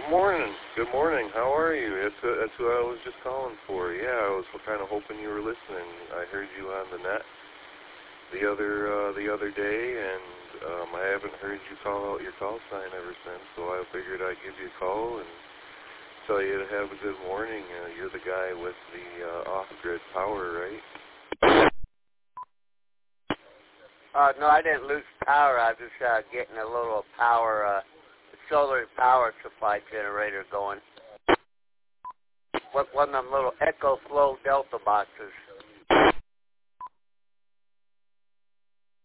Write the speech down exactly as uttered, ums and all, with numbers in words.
Good morning. Good morning. How are you? That's, uh, that's who I was just calling for. Yeah, I was kind of hoping you were listening. I heard you on the net the other uh, the other day, and um, I haven't heard you call out your call sign ever since, so I figured I'd give you a call and tell you to have a good morning. Uh, you're the guy with the uh, off-grid power, right? Uh, no, I didn't lose power. I was just uh, getting a little power, uh, solar power supply generator going. With one of them little Echo Flow Delta boxes.